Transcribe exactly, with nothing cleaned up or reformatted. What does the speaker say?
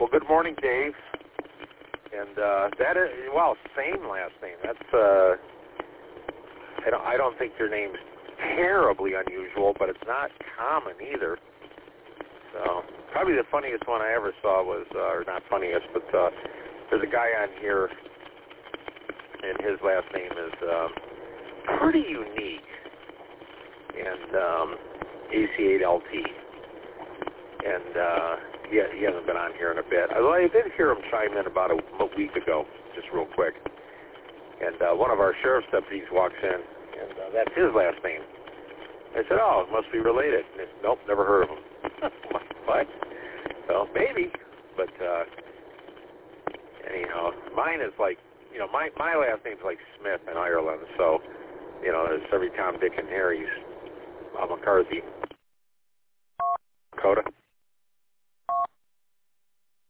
Well, good morning, Dave. And uh, that is, well, same last name. That's, uh, I don't, I don't think your name's terribly unusual, but it's not common either. So probably the funniest one I ever saw was, uh, or not funniest, but uh, there's a guy on here, and his last name is um, pretty unique, and um, A C eight L T. And uh, he, he hasn't been on here in a bit. Although I did hear him chime in about a, a week ago, just real quick. And uh, one of our sheriff's deputies walks in, and uh, that's his last name. I said, oh, it must be related. And it, nope, never heard of him. What? Well, maybe. But uh, anyhow, mine is like, you know, my, my last name's like Smith in Ireland. So, you know, there's every Tom, Dick, and Harry's uh, McCarthy. Dakota.